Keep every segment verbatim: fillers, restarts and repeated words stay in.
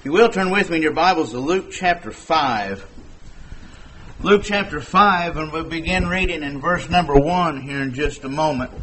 If you will, turn with me in your Bibles to Luke chapter five. Luke chapter five, and we'll begin reading in verse number one here in just a moment.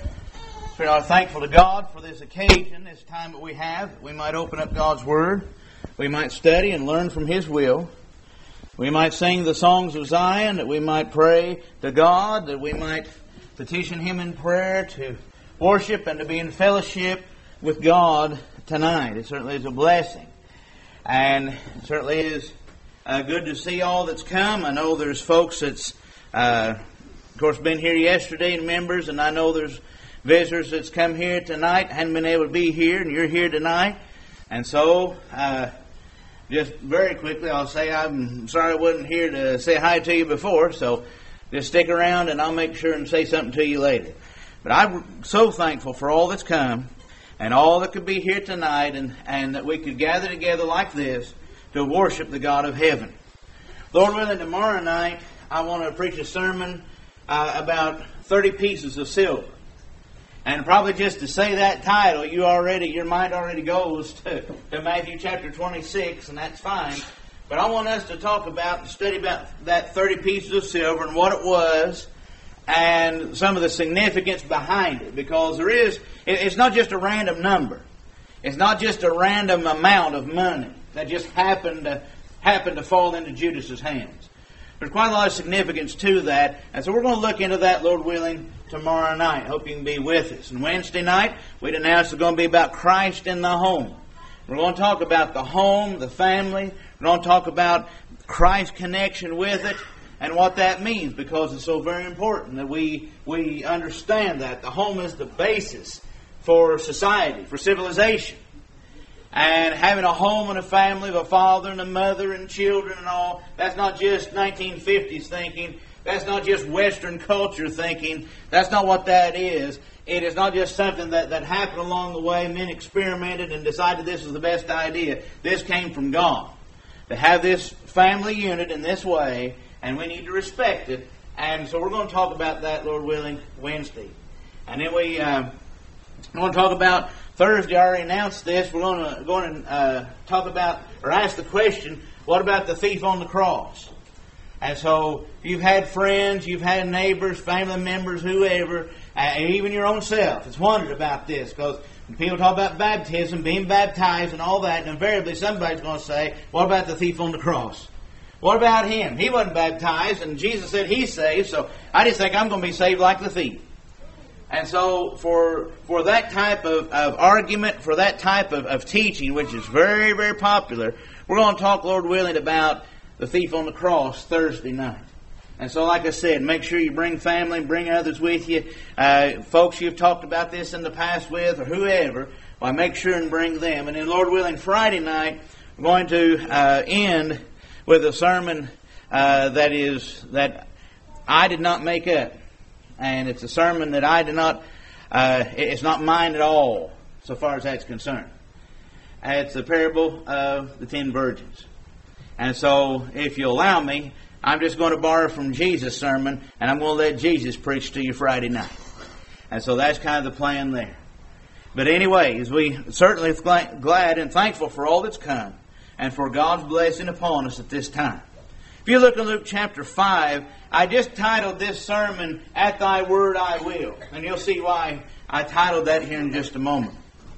We are thankful to God for this occasion, this time that we have, that we might open up God's Word, we might study and learn from His will. We might sing the songs of Zion, that we might pray to God, that we might petition Him in prayer to worship and to be in fellowship with God tonight. It certainly is a blessing. And it certainly is uh, good to see all that's come. I know there's folks that's, uh, of course, been here yesterday and members, and I know there's visitors that's come here tonight, hadn't been able to be here, and you're here tonight. And so, uh, just very quickly, I'll say I'm sorry I wasn't here to say hi to you before, so just stick around and I'll make sure and say something to you later. But I'm so thankful for all that's come, and all that could be here tonight, and, and that we could gather together like this to worship the God of heaven. Lord willing, tomorrow night I want to preach a sermon uh, about thirty pieces of silver. And probably just to say that title, you already your mind already goes to, to Matthew chapter twenty-six, and that's fine. But I want us to talk about and study about that thirty pieces of silver and what it was, and some of the significance behind it, because there is, it's not just a random number. It's not just a random amount of money that just happened to, happened to fall into Judas's hands. There's quite a lot of significance to that, and so we're going to look into that, Lord willing, tomorrow night. Hope you can be with us. And Wednesday night, we'd announced it's going to be about Christ in the home. We're going to talk about the home, the family. We're going to talk about Christ's connection with it, and what that means, because it's so very important that we we understand that. The home is the basis for society, for civilization. And having a home and a family of a father and a mother and children and all, that's not just nineteen fifties thinking. That's not just Western culture thinking. That's not what that is. It is not just something that, that happened along the way. Men experimented and decided this was the best idea. This came from God. To have this family unit in this way, and we need to respect it. And so we're going to talk about that, Lord willing, Wednesday. And then we uh, we're going to talk about Thursday. I already announced this. We're going to, going to uh, talk about, or ask the question, what about the thief on the cross? And so you've had friends, you've had neighbors, family members, whoever, and even your own self has wondered about this, because when people talk about baptism, being baptized and all that, and invariably somebody's going to say, what about the thief on the cross? What about him? He wasn't baptized, and Jesus said he's saved, so I just think I'm going to be saved like the thief. And so for for that type of, of argument, for that type of, of teaching, which is very, very popular, we're going to talk, Lord willing, about the thief on the cross Thursday night. And so, like I said, make sure you bring family, bring others with you. Uh, folks you've talked about this in the past with, or whoever, well, make sure and bring them. And then, Lord willing, Friday night, we're going to uh, end with a sermon uh, that is that I did not make up, and it's a sermon that I did not. Uh, it's not mine at all, so far as that's concerned. It's the parable of the ten virgins, and so if you allow me, I'm just going to borrow from Jesus' sermon, and I'm going to let Jesus preach to you Friday night. And so that's kind of the plan there. But anyways, we certainly are glad and thankful for all that's come, and for God's blessing upon us at this time. If you look at Luke chapter five, I just titled this sermon, At Thy Word I Will. And you'll see why I titled that here in just a moment.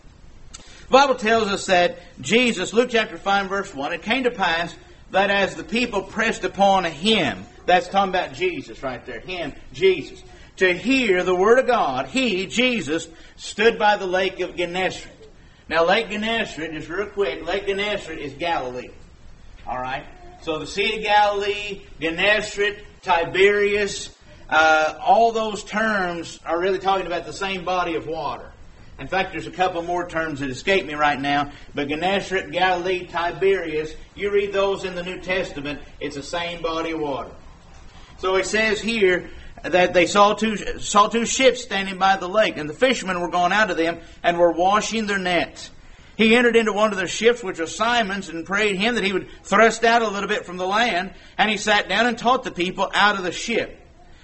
The Bible tells us that Jesus, Luke chapter five, verse one, it came to pass that as the people pressed upon Him, that's talking about Jesus right there, Him, Jesus, to hear the Word of God, He, Jesus, stood by the lake of Gennesaret. Now, Lake Gennesaret, just real quick, Lake Gennesaret is Galilee. All right? So the Sea of Galilee, Gennesaret, Tiberias, uh, all those terms are really talking about the same body of water. In fact, there's a couple more terms that escape me right now. But Gennesaret, Galilee, Tiberias, you read those in the New Testament, it's the same body of water. So it says here that they saw two, saw two ships standing by the lake, and the fishermen were gone out to them and were washing their nets. He entered into one of their ships, which was Simon's, and prayed him that he would thrust out a little bit from the land. And he sat down and taught the people out of the ship.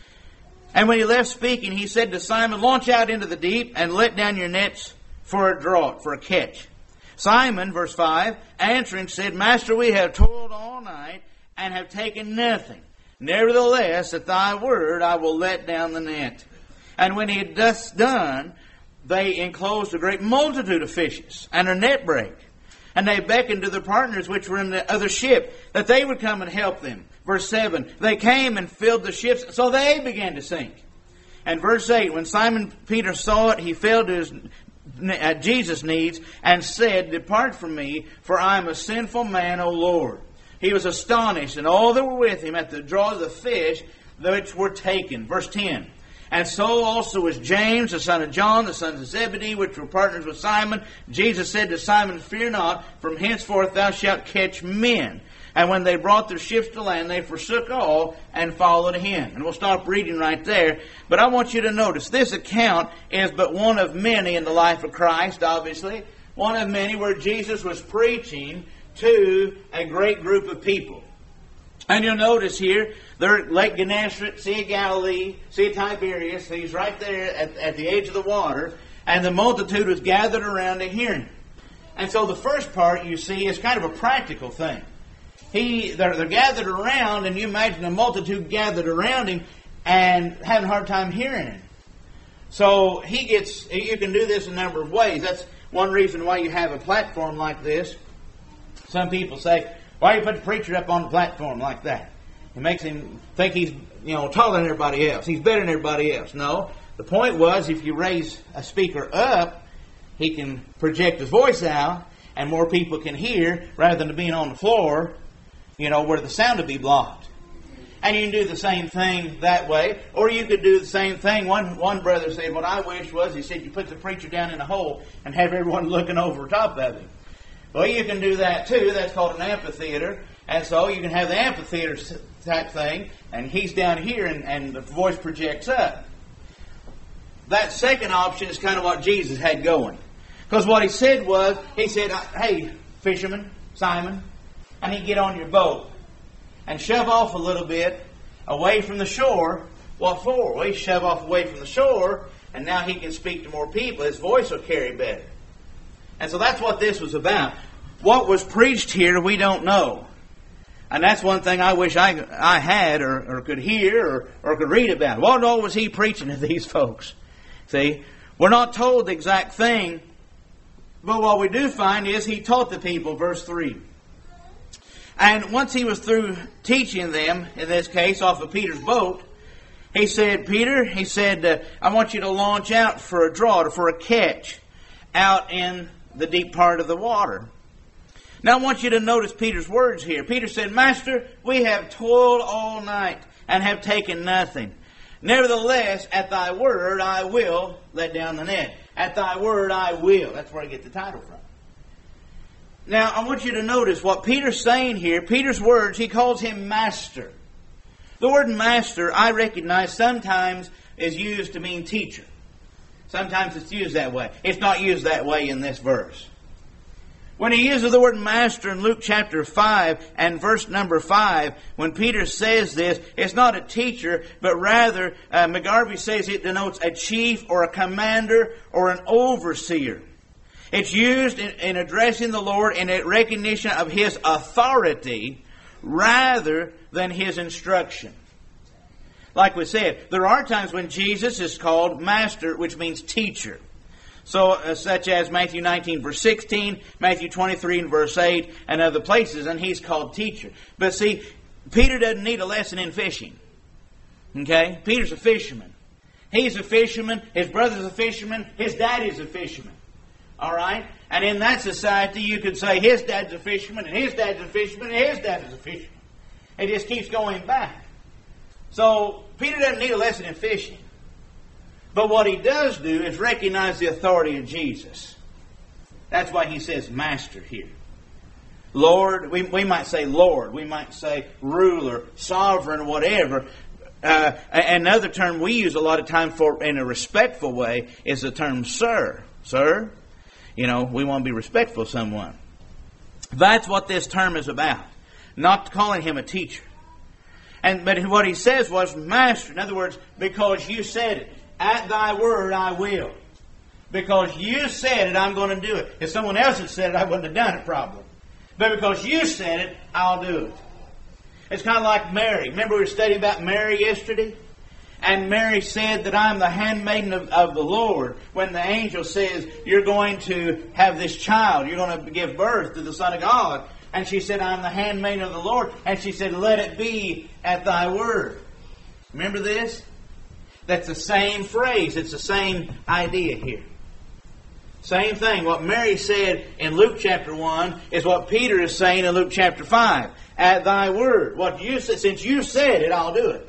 And when he left speaking, he said to Simon, launch out into the deep and let down your nets for a draught, for a catch. Simon, verse five, answering said, Master, we have toiled all night and have taken nothing. Nevertheless, at thy word I will let down the net. And when he had thus done, they enclosed a great multitude of fishes, and their net brake. And they beckoned to their partners which were in the other ship, that they would come and help them. Verse seven, they came and filled the ships, so they began to sink. And verse eight, when Simon Peter saw it, he fell to his, at Jesus' knees and said, Depart from me, for I am a sinful man, O Lord. He was astonished, and all that were with him at the draw of the fish which were taken. Verse ten, and so also was James, the son of John, the sons of Zebedee, which were partners with Simon. Jesus said to Simon, Fear not, from henceforth thou shalt catch men. And when they brought their ships to land, they forsook all and followed him. And we'll stop reading right there. But I want you to notice, this account is but one of many in the life of Christ, obviously. One of many where Jesus was preaching to a great group of people. And you'll notice here, they're at Lake Gennesaret, Sea of Galilee, Sea of Tiberias. He's right there at, at the edge of the water. And the multitude was gathered around to hear him. And so the first part you see is kind of a practical thing. He, they're, they're gathered around, and you imagine a multitude gathered around him and having a hard time hearing him. So he gets, you can do this a number of ways. That's one reason why you have a platform like this. Some people say, why do you put the preacher up on the platform like that? It makes him think he's, you know, taller than everybody else. He's better than everybody else. No. The point was, if you raise a speaker up, he can project his voice out, and more people can hear, rather than being on the floor, you know, where the sound would be blocked. And you can do the same thing that way. Or you could do the same thing. One one brother said, what I wish was, he said, you put the preacher down in a hole and have everyone looking over top of him. Well, you can do that too. That's called an amphitheater. And so you can have the amphitheater type thing, and he's down here, and, and the voice projects up. That second option is kind of what Jesus had going. Because what he said was, he said, hey, fisherman, Simon, I need to get on your boat and shove off a little bit away from the shore. What for? Well, he shove off away from the shore, and now he can speak to more people. His voice will carry better. And so that's what this was about. What was preached here, we don't know. And that's one thing I wish I I had or, or could hear or, or could read about. What all was he preaching to these folks? See, we're not told the exact thing, but what we do find is he taught the people, verse three. And once he was through teaching them, in this case, off of Peter's boat, he said, Peter, he said, uh, I want you to launch out for a draught or for a catch out in the deep part of the water. Now I want you to notice Peter's words here. Peter said, Master, we have toiled all night and have taken nothing. Nevertheless, at thy word I will let down the net. At thy word I will. That's where I get the title from. Now, I want you to notice what Peter's saying here. Peter's words, he calls him master. The word master, I recognize, sometimes is used to mean teacher. Sometimes it's used that way. It's not used that way in this verse. When he uses the word master in Luke chapter five and verse number five, when Peter says this, it's not a teacher, but rather, uh, McGarvey says it denotes a chief or a commander or an overseer. It's used in, in addressing the Lord in a recognition of His authority rather than His instruction. Like we said, there are times when Jesus is called master, which means teacher. So, uh, such as Matthew nineteen, verse sixteen, Matthew twenty-three, and verse eight, and other places, and He's called teacher. But see, Peter doesn't need a lesson in fishing. Okay? Peter's a fisherman. He's a fisherman, his brother's a fisherman, his daddy's a fisherman. All right? And in that society, you could say his dad's a fisherman, and his dad's a fisherman, and his dad's a fisherman. It just keeps going back. So, Peter doesn't need a lesson in fishing. But what he does do is recognize the authority of Jesus. That's why he says master here. Lord, we, we might say Lord, we might say ruler, sovereign, whatever. Uh, another term we use a lot of time for in a respectful way is the term sir. Sir? You know, we want to be respectful of someone. That's what this term is about. Not calling him a teacher. And but what he says was master. In other words, because you said it. At thy word I will. Because you said it, I'm going to do it. If someone else had said it, I wouldn't have done it probably. But because you said it, I'll do it. It's kind of like Mary. Remember we were studying about Mary yesterday? And Mary said that I'm the handmaiden of, of the Lord. When the angel says, you're going to have this child. You're going to give birth to the Son of God. And she said, I'm the handmaiden of the Lord. And she said, let it be at thy word. Remember this? That's the same phrase. It's the same idea here. Same thing. What Mary said in Luke chapter one is what Peter is saying in Luke chapter five. At thy word. What you said, since you said it, I'll do it.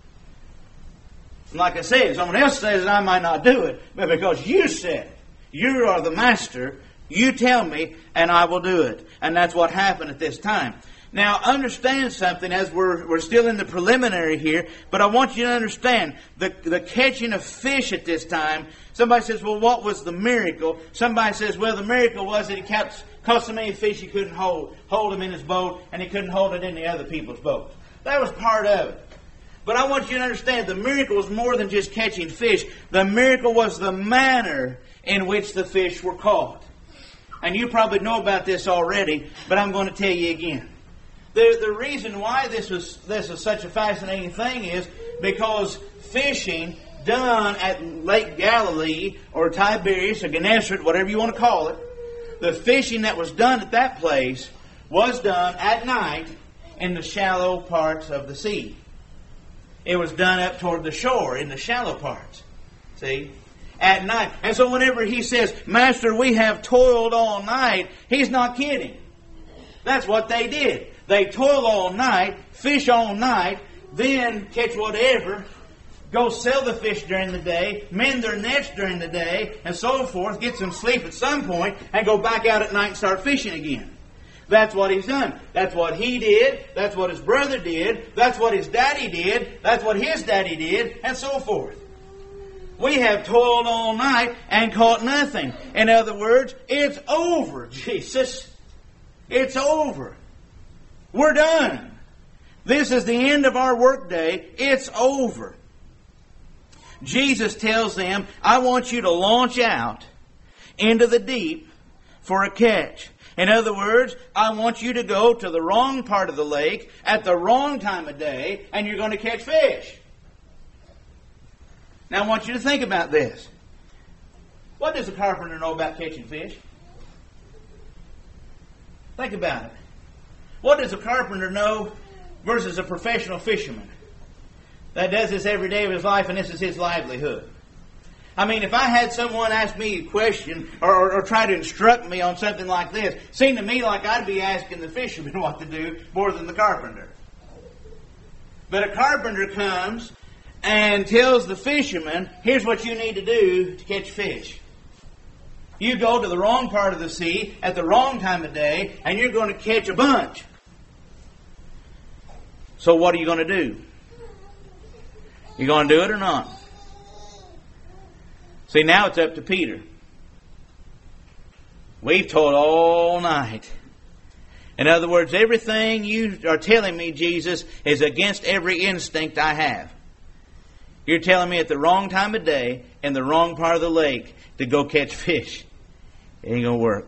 And like I said, if someone else says it, I might not do it. But because you said it, you are the master, you tell me, and I will do it. And that's what happened at this time. Now, understand something as we're, we're still in the preliminary here, but I want you to understand the, the catching of fish at this time. Somebody says, well, what was the miracle? Somebody says, well, the miracle was that he caught, caught so many fish he couldn't hold, hold them in his boat, and he couldn't hold it in the other people's boats. That was part of it. But I want you to understand the miracle was more than just catching fish. The miracle was the manner in which the fish were caught. And you probably know about this already, but I'm going to tell you again. The, the reason why this was this is such a fascinating thing is because fishing done at Lake Galilee or Tiberias or Gennesaret, whatever you want to call it, the fishing that was done at that place was done at night in the shallow parts of the sea. It was done up toward the shore in the shallow parts. See? At night. And so whenever he says, Master, we have toiled all night, he's not kidding. That's what they did. They toil all night, fish all night, then catch whatever, go sell the fish during the day, mend their nets during the day, and so forth, get some sleep at some point, and go back out at night and start fishing again. That's what he's done. That's what he did. That's what his brother did. That's what his daddy did. That's what his daddy did, and so forth. We have toiled all night and caught nothing. In other words, it's over, Jesus. It's over. We're done. This is the end of our workday. It's over. Jesus tells them, I want you to launch out into the deep for a catch. In other words, I want you to go to the wrong part of the lake at the wrong time of day, and you're going to catch fish. Now I want you to think about this. What does a carpenter know about catching fish? Think about it. What does a carpenter know versus a professional fisherman that does this every day of his life and this is his livelihood? I mean, if I had someone ask me a question or, or, or try to instruct me on something like this, it seemed to me like I'd be asking the fisherman what to do more than the carpenter. But a carpenter comes and tells the fisherman, here's what you need to do to catch fish. You go to the wrong part of the sea at the wrong time of day, and you're going to catch a bunch. So what are you going to do? You going to do it or not? See, now it's up to Peter. We've toiled all night. In other words, everything you are telling me, Jesus, is against every instinct I have. You're telling me at the wrong time of day, in the wrong part of the lake, to go catch fish. It ain't going to work.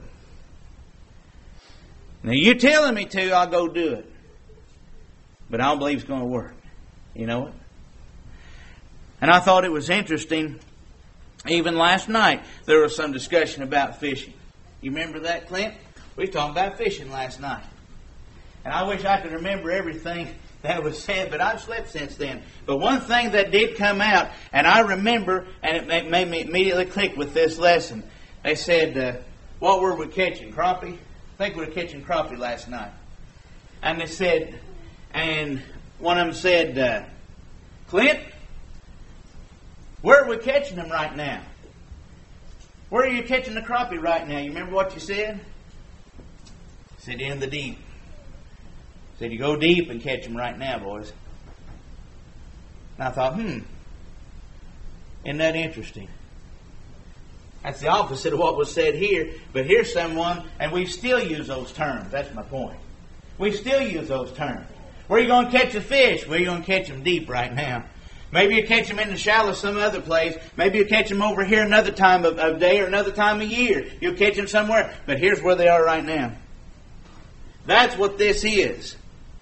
Now, you're telling me to, I'll go do it. But I don't believe it's going to work. You know it? And I thought it was interesting, even last night, there was some discussion about fishing. You remember that, Clint? We were talking about fishing last night. And I wish I could remember everything that was said, but I've slept since then. But one thing that did come out, and I remember, and it made me immediately click with this lesson. They said, uh, what were we catching? Crappie? I think we were catching crappie last night. And they said, and one of them said, uh, Clint, where are we catching them right now? Where are you catching the crappie right now? You remember what you said? I said, in the deep. I said, you go deep and catch them right now, boys. And I thought, hmm, isn't that interesting? That's the opposite of what was said here. But here's someone, and we still use those terms. That's my point. We still use those terms. Where are you going to catch the fish? Where are you going to catch them deep right now? Maybe you catch them in the shallow some other place. Maybe you catch them over here another time of, of day or another time of year. You'll catch them somewhere. But here's where they are right now. That's what this is.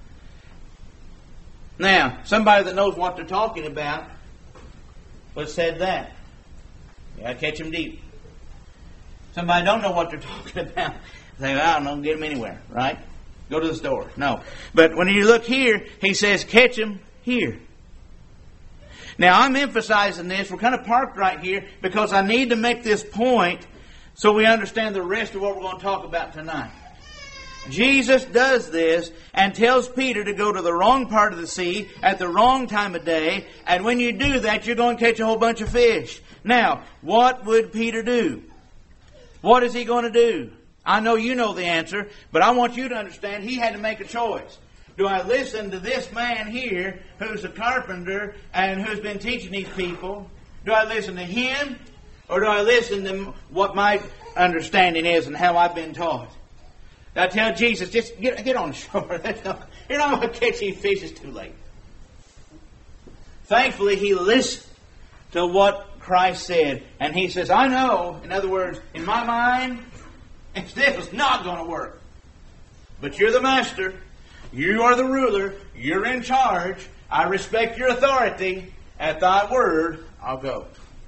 Now, somebody that knows what they're talking about would have said that. You got to catch them deep. Somebody don't know what they're talking about. Say, well, I don't know, get them anywhere, right? Go to the store. No. But when you look here, he says, catch them here. Now, I'm emphasizing this. We're kind of parked right here because I need to make this point so we understand the rest of what we're going to talk about tonight. Jesus does this and tells Peter to go to the wrong part of the sea at the wrong time of day. And when you do that, you're going to catch a whole bunch of fish. Now, what would Peter do? What is he going to do? I know you know the answer, but I want you to understand he had to make a choice. Do I listen to this man here who's a carpenter and who's been teaching these people? Do I listen to him? Or do I listen to what my understanding is and how I've been taught? I tell Jesus, just get, get on the shore. You're not going to catch any fish. It's too late. Thankfully, he listened to what Christ said. And he says, I know, in other words, in my mind, this is not going to work. But you're the master. You are the ruler. You're in charge. I respect your authority. At thy word, I'll go.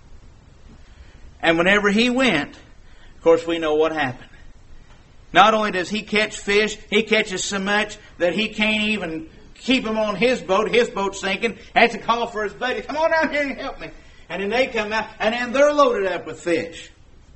And whenever he went, of course, we know what happened. Not only does he catch fish, he catches so much that he can't even keep him on his boat. His boat's sinking. Has to call for his buddy. Come on down here and help me. And then they come out, and then they're loaded up with fish.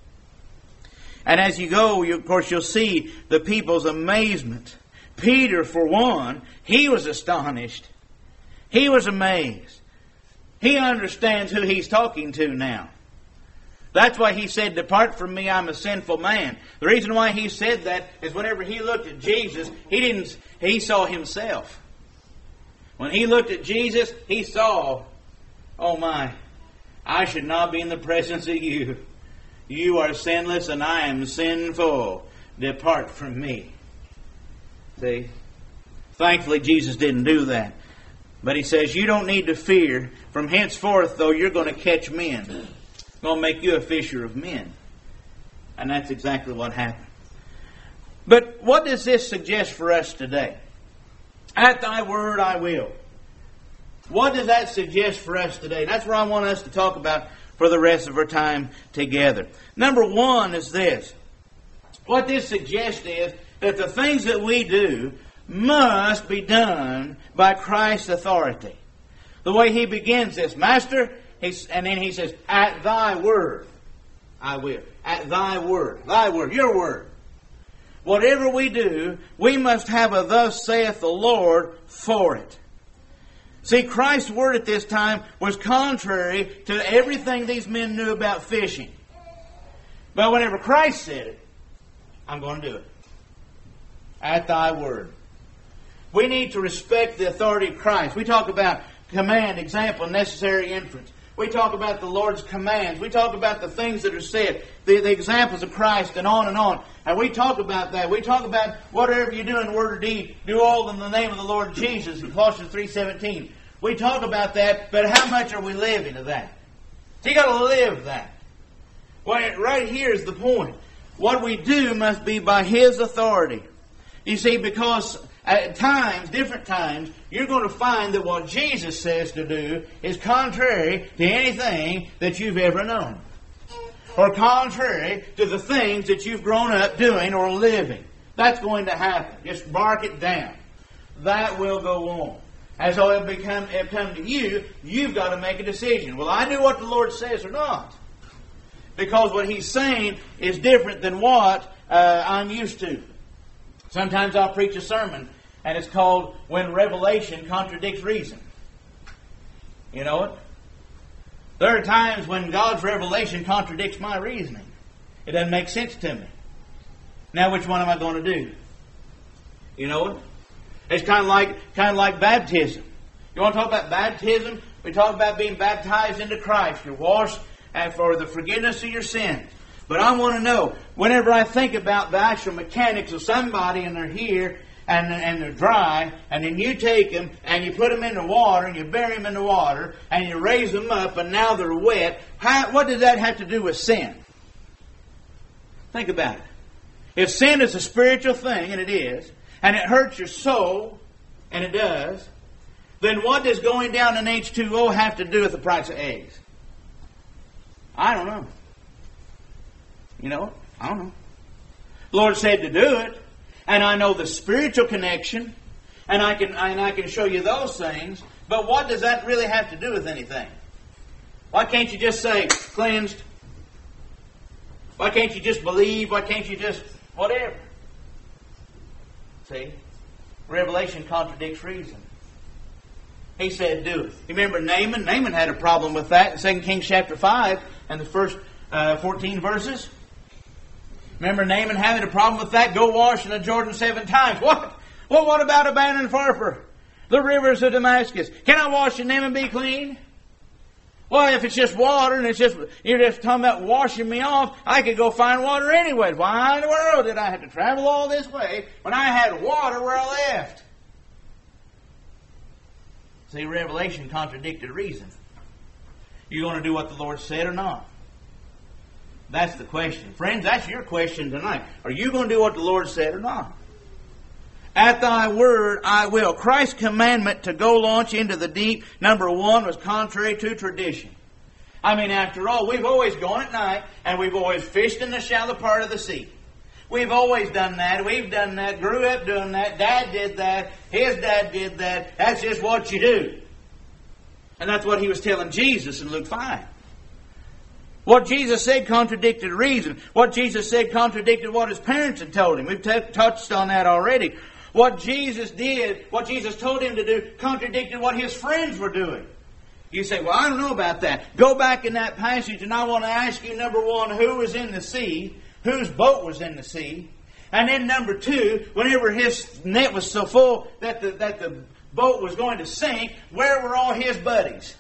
And as you go, you, of course, you'll see the people's amazement. Peter, for one, he was astonished. He was amazed. He understands who he's talking to now. That's why he said, depart from me, I'm a sinful man. The reason why he said that is whenever he looked at Jesus, he didn't. He saw himself. When he looked at Jesus, he saw, oh my, I should not be in the presence of you. You are sinless and I am sinful. Depart from me. See? Thankfully, Jesus didn't do that. But he says, you don't need to fear. From henceforth, though, you're going to catch men. I'm going to make you a fisher of men. And that's exactly what happened. But what does this suggest for us today? At thy word I will. What does that suggest for us today? That's where I want us to talk about for the rest of our time together. Number one is this. What this suggests is that the things that we do must be done by Christ's authority. The way he begins this, Master, he's, and then he says, at thy word I will. At thy word. Thy word. Your word. Whatever we do, we must have a thus saith the Lord for it. See, Christ's word at this time was contrary to everything these men knew about fishing. But whenever Christ said it, I'm going to do it. At thy word. We need to respect the authority of Christ. We talk about command, example, necessary inference. We talk about the Lord's commands. We talk about the things that are said, the, the examples of Christ, and on and on. And we talk about that. We talk about whatever you do in word or deed, do all in the name of the Lord Jesus, in Colossians three seventeen. We talk about that, but how much are we living of that? So you got to live that. Well, right here is the point. What we do must be by His authority. You see, because at times, different times, you're going to find that what Jesus says to do is contrary to anything that you've ever known. Or contrary to the things that you've grown up doing or living. That's going to happen. Just mark it down. That will go on. As so it become it come to you, you've got to make a decision. Will I do what the Lord says or not? Because what He's saying is different than what uh, I'm used to. Sometimes I'll preach a sermon, and it's called When Revelation Contradicts Reason. You know it? There are times when God's revelation contradicts my reasoning. It doesn't make sense to me. Now which one am I going to do? You know it? It's kind of like kind of like baptism. You want to talk about baptism? We talk about being baptized into Christ. You're washed and for the forgiveness of your sins. But I want to know, whenever I think about the actual mechanics of somebody and they're here, and, and they're dry, and then you take them and you put them in the water and you bury them in the water and you raise them up and now they're wet. How, what does that have to do with sin? Think about it. If sin is a spiritual thing, and it is, and it hurts your soul, and it does, then what does going down in H two O have to do with the price of eggs? I don't know. You know, I don't know. The Lord said to do it, and I know the spiritual connection, and I can and I can show you those things, but what does that really have to do with anything? Why can't you just say, cleansed? Why can't you just believe? Why can't you just whatever? See? Revelation contradicts reason. He said, do it. You remember Naaman? Naaman had a problem with that in Second Kings chapter five and the first uh, fourteen verses. Remember Naaman having a problem with that? Go wash in the Jordan seven times. What? Well, what about Abana and Pharpar? The rivers of Damascus. Can I wash in them and be clean? Well, if it's just water and it's just, you're just talking about washing me off, I could go find water anyway. Why in the world did I have to travel all this way when I had water where I left? See, Revelation contradicted reason. You going to do what the Lord said or not? That's the question. Friends, that's your question tonight. Are you going to do what the Lord said or not? At thy word I will. Christ's commandment to go launch into the deep, number one, was contrary to tradition. I mean, after all, we've always gone at night and we've always fished in the shallow part of the sea. We've always done that. We've done that. Grew up doing that. Dad did that. His dad did that. That's just what you do. And that's what he was telling Jesus in Luke five. What Jesus said contradicted reason. What Jesus said contradicted what his parents had told him. We've t- touched on that already. What Jesus did, what Jesus told him to do, contradicted what his friends were doing. You say, well, I don't know about that. Go back in that passage and I want to ask you, number one, who was in the sea? Whose boat was in the sea? And then number two, whenever his net was so full that the, that the boat was going to sink, where were all his buddies?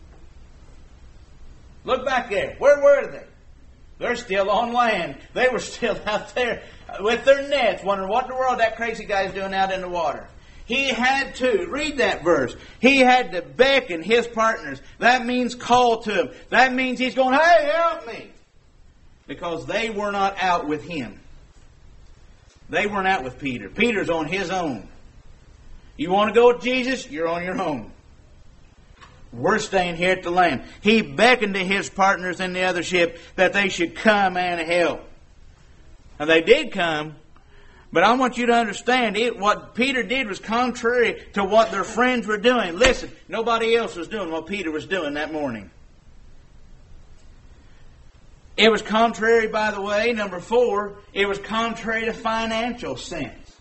Look back there. Where were they? They're still on land. They were still out there with their nets, wondering what in the world that crazy guy's doing out in the water. He had to, read that verse, he had to beckon his partners. That means call to them. That means he's going, hey, help me. Because they were not out with him. They weren't out with Peter. Peter's on his own. You want to go with Jesus? You're on your own. We're staying here at the land. He beckoned to his partners in the other ship that they should come and help. And they did come, but I want you to understand it. What Peter did was contrary to what their friends were doing. Listen, nobody else was doing what Peter was doing that morning. It was contrary, by the way, number four, it was contrary to financial sense.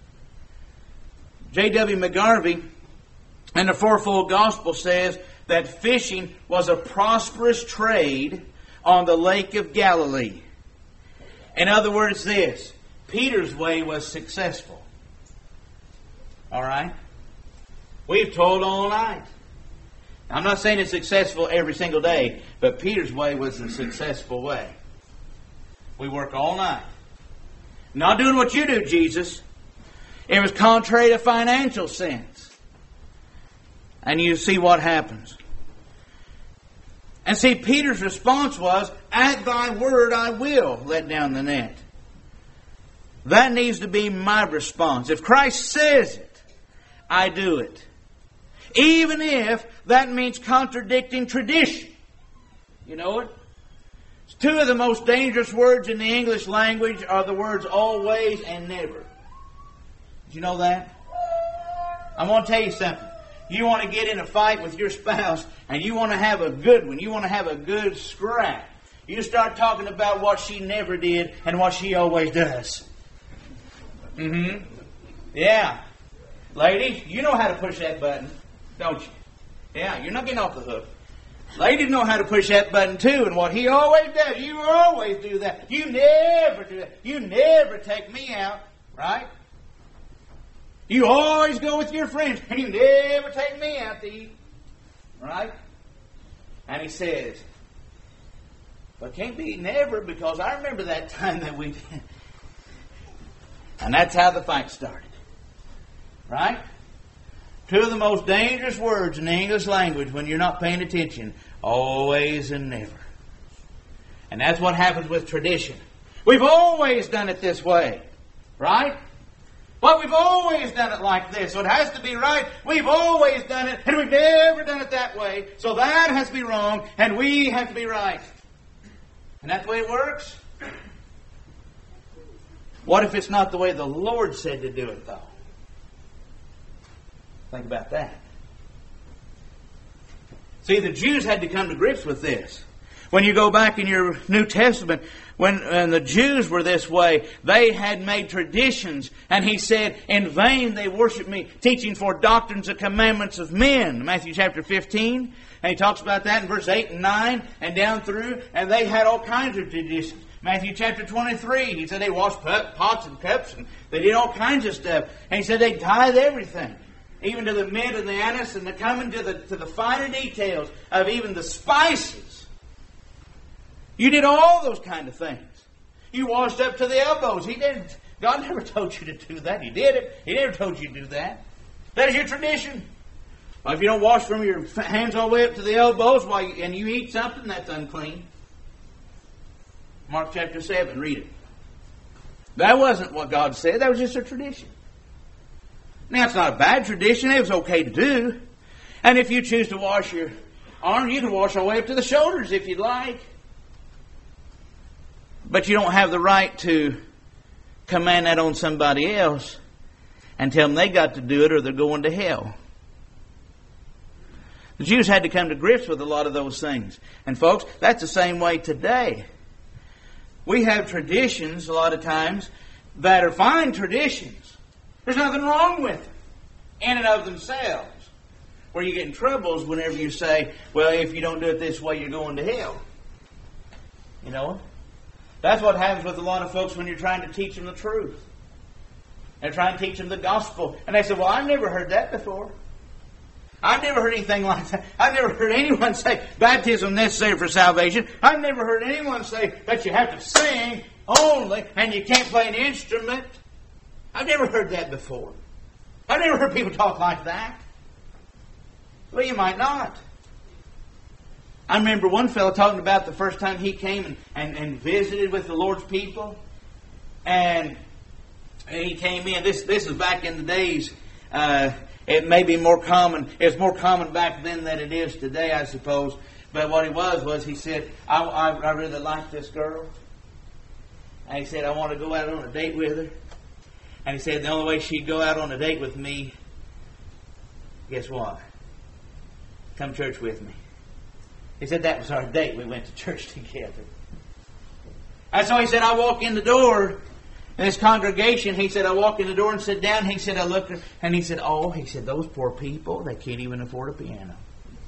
J W McGarvey and the Fourfold Gospel says that fishing was a prosperous trade on the Lake of Galilee. In other words, this, Peter's way was successful. All right? We've toiled all night. I'm not saying it's successful every single day, but Peter's way was a successful way. We work all night. Not doing what you do, Jesus. It was contrary to financial sense. And you see what happens. And see, Peter's response was, at thy word I will let down the net. That needs to be my response. If Christ says it, I do it. Even if that means contradicting tradition. You know it? Two of the most dangerous words in the English language are the words always and never. Did you know that? I'm going to tell you something. You want to get in a fight with your spouse and you want to have a good one. You want to have a good scrap. You start talking about what she never did and what she always does. Mm-hmm. Yeah. Ladies, you know how to push that button, don't you? Yeah, you're not getting off the hook. Ladies know how to push that button too, and what he always does, you always do that. You never do that. You never take me out, right? You always go with your friends, and you never take me out to eat, right? And he says, but can't be never, because I remember that time that we did. And that's how the fight started. Right? Two of the most dangerous words in the English language when you're not paying attention. Always and never. And that's what happens with tradition. We've always done it this way. Right? But we've always done it like this. So it has to be right. We've always done it. And we've never done it that way. So that has to be wrong. And we have to be right. And that's the way it works. What if it's not the way the Lord said to do it, though? Think about that. See, the Jews had to come to grips with this. When you go back in your New Testament, when, when the Jews were this way, they had made traditions. And He said, in vain they worship me, teaching for doctrines and commandments of men. Matthew chapter fifteen. And He talks about that in verse eight and nine and down through. And they had all kinds of traditions. Matthew chapter twenty-three, He said they washed pots and cups and they did all kinds of stuff. And He said they tithe everything. Even to the mint and the anise and the coming to the, to the finer details of even the spices. You did all those kind of things. You washed up to the elbows. He didn't. God never told you to do that. He did it. He never told you to do that. That is your tradition. Well, if you don't wash from your hands all the way up to the elbows while you, and you eat something, that's unclean. Mark chapter seven, read it. That wasn't what God said. That was just a tradition. Now, it's not a bad tradition. It was okay to do. And if you choose to wash your arms, you can wash all the way up to the shoulders if you'd like. But you don't have the right to command that on somebody else and tell them they got to do it or they're going to hell. The Jews had to come to grips with a lot of those things. And folks, that's the same way today. We have traditions a lot of times that are fine traditions. There's nothing wrong with them in and of themselves. Where you get in troubles whenever you say, well, if you don't do it this way, you're going to hell. You know? That's what happens with a lot of folks when you're trying to teach them the truth. They're trying to teach them the gospel. And they say, well, I've never heard that before. I've never heard anything like that. I've never heard anyone say baptism necessary for salvation. I've never heard anyone say that you have to sing only and you can't play an instrument. I've never heard that before. I've never heard people talk like that. Well, you might not. I remember one fellow talking about the first time he came and, and, and visited with the Lord's people. And he came in. This this is back in the days. Uh, it may be more common. It's more common back then than it is today, I suppose. But what he was, was he said, I, I, I really like this girl. And he said, I want to go out on a date with her. And he said, the only way she'd go out on a date with me, guess what? Come church with me. He said that was our date. We went to church together. And so he said, I walk in the door in this congregation. He said, I walk in the door and sit down. He said, I looked and he said, oh, he said, those poor people, they can't even afford a piano.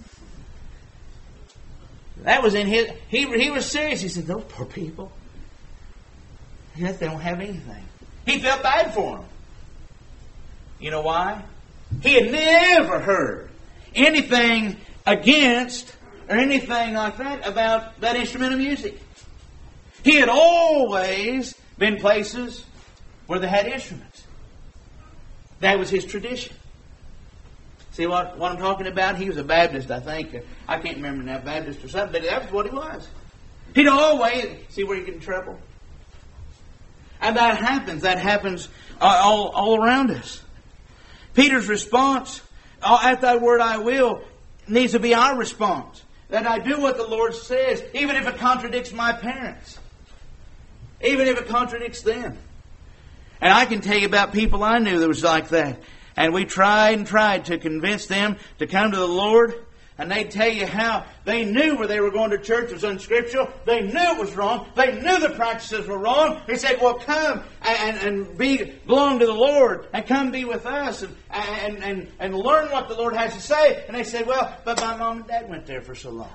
That was in his, he, he was serious. He said, those poor people, they don't have anything. He felt bad for them. You know why? He had never heard anything against or anything like that about that instrument of music. He had always been places where they had instruments. That was his tradition. See what, what I'm talking about? He was a Baptist, I think. I can't remember now, Baptist or something, but that was what he was. He'd always... See where you get in trouble? And that happens. That happens all, all around us. Peter's response, at thy word I will, needs to be our response. That I do what the Lord says, even if it contradicts my parents. Even if it contradicts them. And I can tell you about people I knew that was like that. And we tried and tried to convince them to come to the Lord. And they'd tell you how they knew where they were going to church was unscriptural. They knew it was wrong. They knew the practices were wrong. They said, well, come and, and be belong to the Lord and come be with us and, and, and, and learn what the Lord has to say. And they said, well, but my mom and dad went there for so long.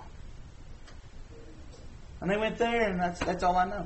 And they went there and that's, that's all I know.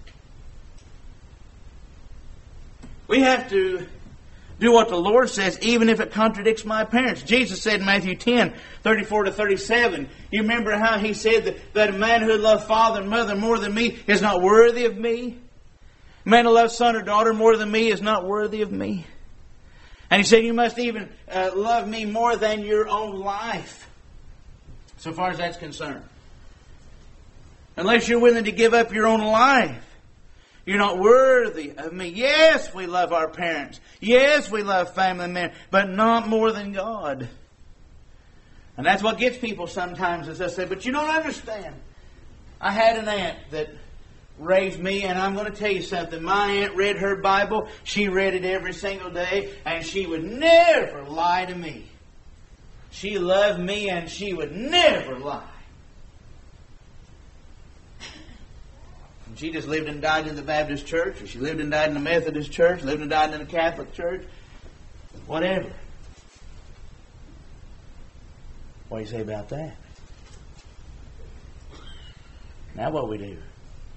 We have to do what the Lord says, even if it contradicts my parents. Jesus said in Matthew ten, thirty-four to thirty-seven, you remember how He said that, that a man who loves father and mother more than me is not worthy of me? A man who loves son or daughter more than me is not worthy of me. And he said, you must even uh, love me more than your own life, so far as that's concerned. Unless you're willing to give up your own life, you're not worthy of me. Yes, we love our parents. Yes, we love family members, but not more than God. And that's what gets people sometimes, as I say, but you don't understand. I had an aunt that raised me, and I'm going to tell you something. My aunt read her Bible. She read it every single day, and she would never lie to me. She loved me, and she would never lie. She just lived and died in the Baptist church, or she lived and died in the Methodist church, lived and died in the Catholic church, whatever. What do you say about that? Now what we do?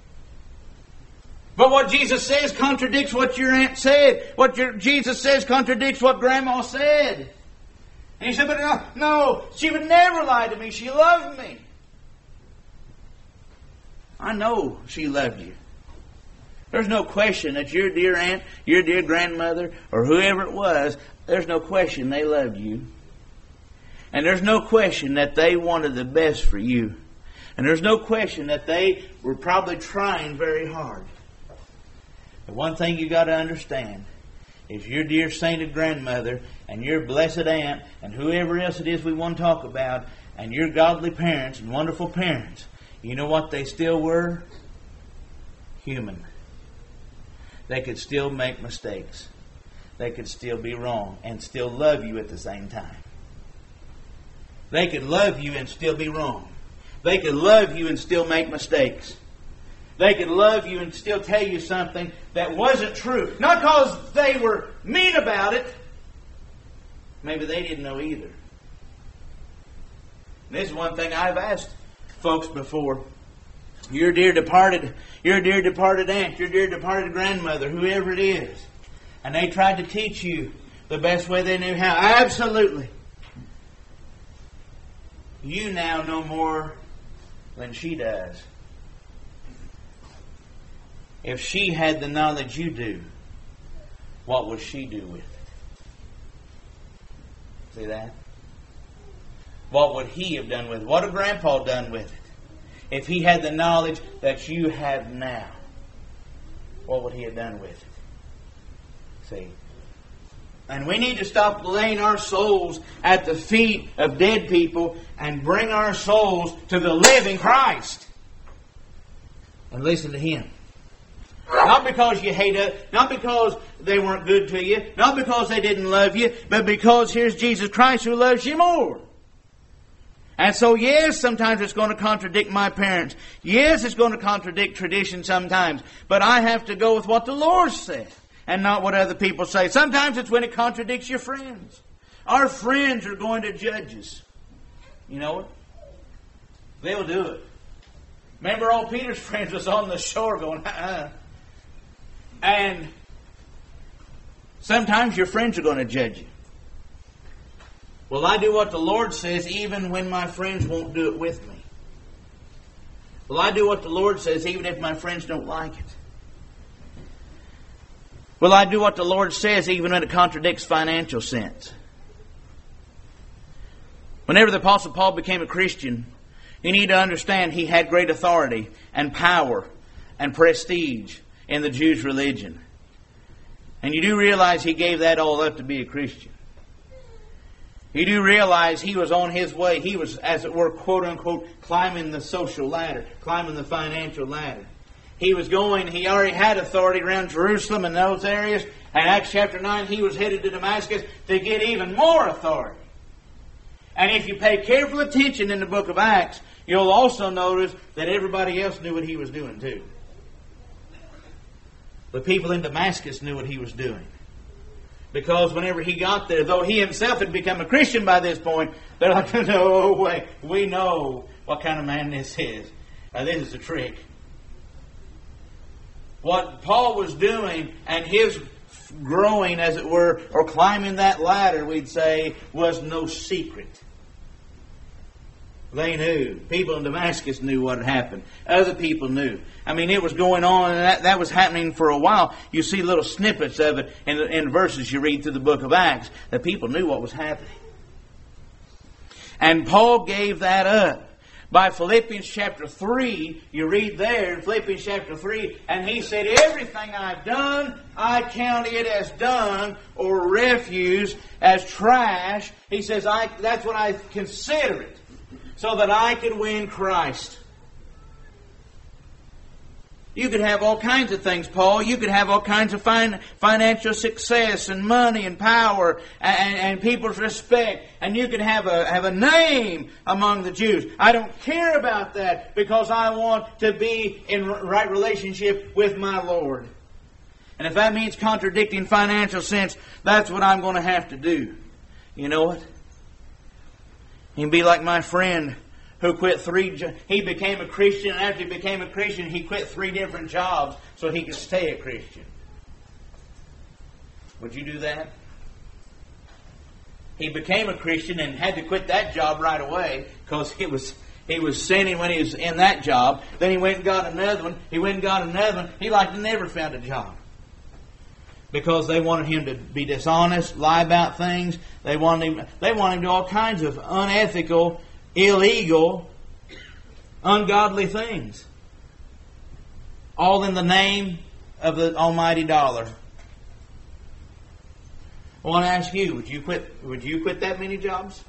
But what Jesus says contradicts what your aunt said. What your, Jesus says contradicts what Grandma said. And he said, but no, no, she would never lie to me. She loved me. I know she loved you. There's no question that your dear aunt, your dear grandmother, or whoever it was, there's no question they loved you. And there's no question that they wanted the best for you. And there's no question that they were probably trying very hard. The one thing you got to understand is your dear sainted grandmother and your blessed aunt and whoever else it is we want to talk about and your godly parents and wonderful parents, you know what they still were? Human. They could still make mistakes. They could still be wrong and still love you at the same time. They could love you and still be wrong. They could love you and still make mistakes. They could love you and still tell you something that wasn't true. Not because they were mean about it. Maybe they didn't know either. And this is one thing I've asked folks before. Your dear departed, your dear departed aunt, your dear departed grandmother, whoever it is. And they tried to teach you the best way they knew how. Absolutely. You now know more than she does. If she had the knowledge you do, what would she do with it? See that? What would he have done with it? What would Grandpa done with it? If he had the knowledge that you have now, what would he have done with it? See? And we need to stop laying our souls at the feet of dead people and bring our souls to the living Christ. And listen to Him. Not because you hate us, not because they weren't good to you, not because they didn't love you, but because here's Jesus Christ who loves you more. And so, yes, sometimes it's going to contradict my parents. Yes, it's going to contradict tradition sometimes. But I have to go with what the Lord said and not what other people say. Sometimes it's when it contradicts your friends. Our friends are going to judge us. You know it? They'll do it. Remember, old Peter's friends was on the shore going, uh-uh. And sometimes your friends are going to judge you. Well, I do what the Lord says even when my friends won't do it with me. Well, I do what the Lord says even if my friends don't like it. Well, I do what the Lord says even when it contradicts financial sense. Whenever the Apostle Paul became a Christian, you need to understand he had great authority and power and prestige in the Jews' religion. And you do realize he gave that all up to be a Christian. You do realize he was on his way. He was, as it were, quote unquote, climbing the social ladder, climbing the financial ladder. He was going, he already had authority around Jerusalem and those areas. And Acts chapter nine, he was headed to Damascus to get even more authority. And if you pay careful attention in the book of Acts, you'll also notice that everybody else knew what he was doing too. The people in Damascus knew what he was doing. Because whenever he got there, though he himself had become a Christian by this point, they're like, no way, we know what kind of man this is. Now, this is a trick. What Paul was doing and his growing, as it were, or climbing that ladder, we'd say, was no secret. They knew. People in Damascus knew what had happened. Other people knew. I mean, it was going on, and that, that was happening for a while. You see little snippets of it in, in verses you read through the book of Acts, that people knew what was happening. And Paul gave that up. By Philippians chapter three, you read there in Philippians chapter three, and he said, everything I've done, I count it as dung or refuse, as trash. He says, I that's what I consider it, so that I can win Christ. You could have all kinds of things, Paul. You could have all kinds of fin- financial success and money and power and, and people's respect. And you could have a, have a name among the Jews. I don't care about that because I want to be in right relationship with my Lord. And if that means contradicting financial sense, that's what I'm going to have to do. You know what? You can be like my friend who quit three, he became a Christian, and after he became a Christian, he quit three different jobs so he could stay a Christian. Would you do that? He became a Christian and had to quit that job right away because he was he was sinning when he was in that job. Then he went and got another one. He went and got another one. He like never found a job. Because they wanted him to be dishonest, lie about things. They wanted him, they wanted him to do all kinds of unethical, illegal, ungodly things. All in the name of the almighty dollar. I want to ask you, would you quit, would you quit that many jobs?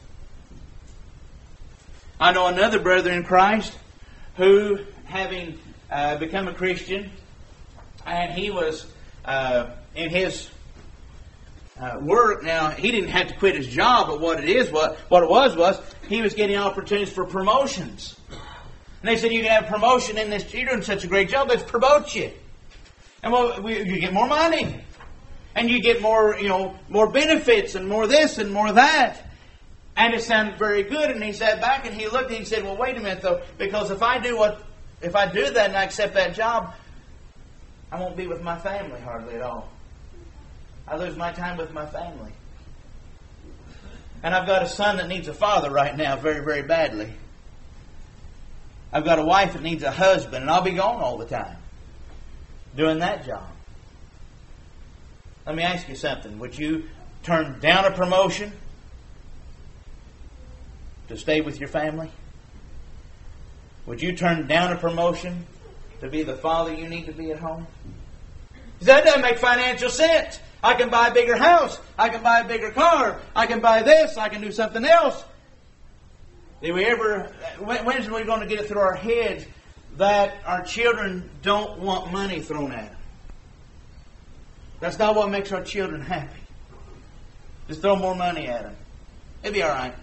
I know another brother in Christ who, having uh, become a Christian, and he was uh, in his Uh, work. Now, he didn't have to quit his job, but what it is, what, what it was, was he was getting opportunities for promotions. And they said, you can have promotion in this, you're doing such a great job, let's promote you. And well, we, you get more money. And you get more, you know, more benefits and more this and more that. And it sounded very good. And he sat back and he looked and he said, well, wait a minute though, because if I do what, if I do that and I accept that job, I won't be with my family hardly at all. I lose my time with my family. And I've got a son that needs a father right now very, very badly. I've got a wife that needs a husband, and I'll be gone all the time doing that job. Let me ask you something. Would you turn down a promotion to stay with your family? Would you turn down a promotion to be the father you need to be at home? That doesn't make financial sense. I can buy a bigger house. I can buy a bigger car. I can buy this. I can do something else. Did we ever, when, when are we going to get it through our heads that our children don't want money thrown at them? That's not what makes our children happy. Just throw more money at them. It'll be all right.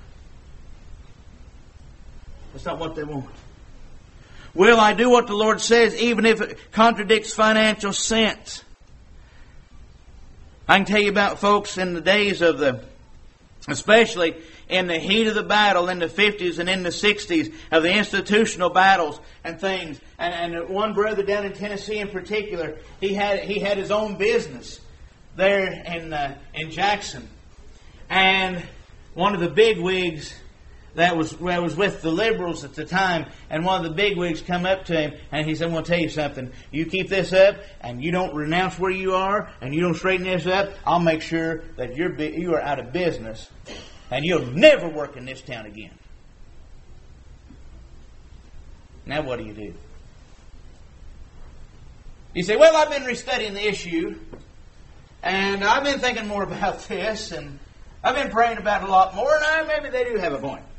That's not what they want. Will I do what the Lord says even if it contradicts financial sense? I can tell you about folks in the days of the, especially in the heat of the battle in the fifties and in the sixties, of the institutional battles and things. And, and one brother down in Tennessee in particular, he had he had his own business there in uh, in Jackson, and one of the big wigs that was that was with the liberals at the time, and one of the bigwigs come up to him and he said, "I'm going to tell you something. You keep this up, and you don't renounce where you are, and you don't straighten this up, I'll make sure that you're you are out of business, and you'll never work in this town again." Now what do you do? You say, "Well, I've been restudying the issue, and I've been thinking more about this, and I've been praying about it a lot more, and I, maybe they do have a point."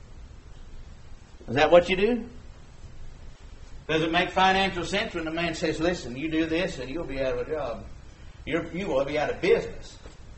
Is that what you do? Does it make financial sense when the man says, "Listen, you do this and you'll be out of a job. You're, you will be out of business"?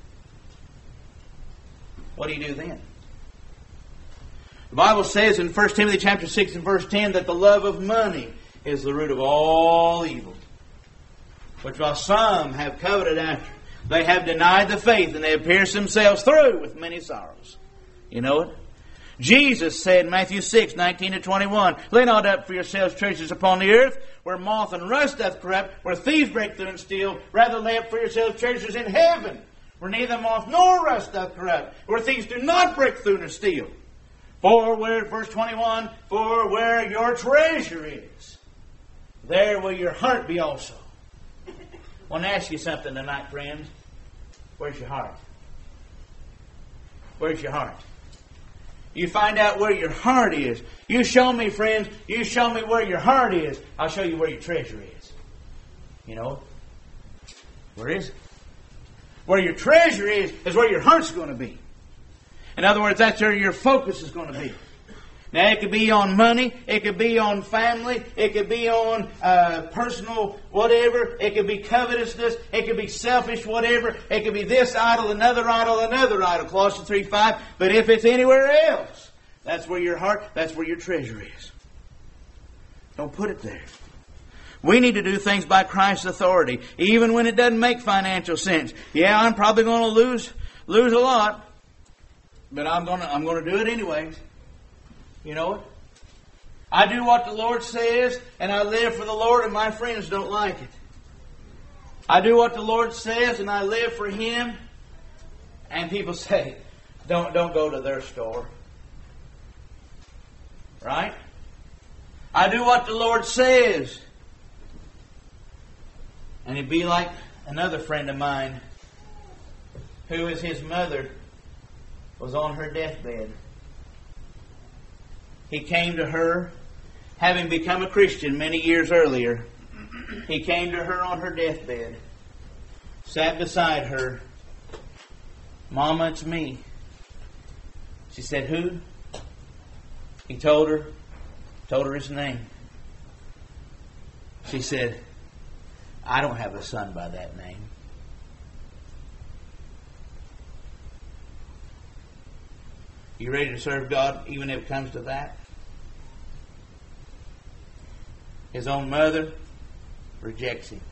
What do you do then? The Bible says in First Timothy chapter six and verse ten that the love of money is the root of all evil, which while some have coveted after, they have denied the faith, and they have pierced themselves through with many sorrows. You know it? Jesus said in Matthew six, nineteen to twenty-one, "Lay not up for yourselves treasures upon the earth, where moth and rust doth corrupt, where thieves break through and steal. Rather lay up for yourselves treasures in heaven, where neither moth nor rust doth corrupt, where thieves do not break through nor steal. For where, verse twenty-one, for where your treasure is, there will your heart be also. I want to ask you something tonight, friends. Where's your heart? Where's your heart? You find out where your heart is. You show me, friends, you show me where your heart is. I'll show you where your treasure is. You know? Where is it? Where your treasure is, is where your heart's going to be. In other words, that's where your focus is going to be. Now, it could be on money. It could be on family. It could be on uh, personal whatever. It could be covetousness. It could be selfish whatever. It could be this idol, another idol, another idol. Colossians three five. But if it's anywhere else, that's where your heart, that's where your treasure is. Don't put it there. We need to do things by Christ's authority, even when it doesn't make financial sense. Yeah, I'm probably going to lose lose a lot, but I'm going to I'm going to do it anyways. You know it? I do what the Lord says, and I live for the Lord, and my friends don't like it. I do what the Lord says, and I live for Him, and people say, don't, don't go to their store. Right? I do what the Lord says. And it'd be like another friend of mine, who is his mother, was on her deathbed. He came to her, having become a Christian many years earlier. He came to her on her deathbed, sat beside her. Mama, it's me. She said, who? He told her, told her his name. She said, I don't have a son by that name. You ready to serve God even if it comes to that? His own mother rejects him.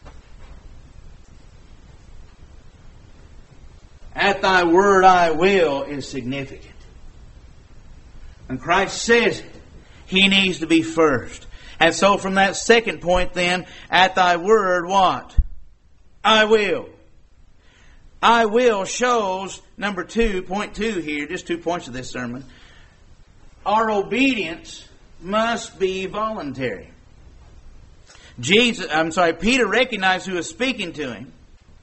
At thy word I will is significant. And Christ says it. He needs to be first. And so from that second point then, at thy word what? I will. I will shows, number two, point two here, just two points of this sermon. Our obedience must be voluntary. Jesus, I'm sorry, Peter recognized who was speaking to him.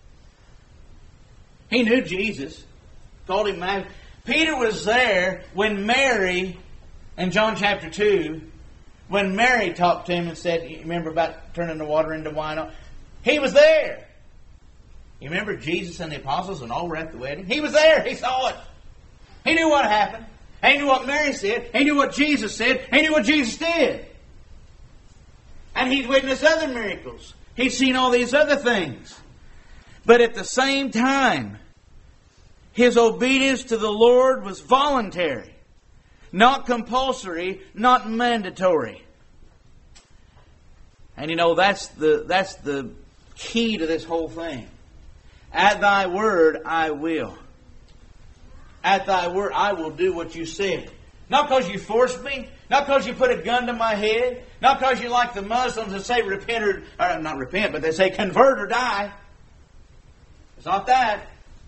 He knew Jesus. Called him Master. Peter was there when Mary, in John chapter two, when Mary talked to him and said, you remember about turning the water into wine? He was there. You remember Jesus and the apostles and all were at the wedding? He was there. He saw it. He knew what happened. He knew what Mary said. He knew what Jesus said. He knew what Jesus did. And he'd witnessed other miracles. He'd seen all these other things. But at the same time, his obedience to the Lord was voluntary. Not compulsory, not mandatory. And you know, that's the that's the key to this whole thing. At thy word I will. At thy word I will do what you said. Not because you forced me. Not because you put a gun to my head. Not because you're like the Muslims that say repent or, or not repent, but they say convert or die. It's not that.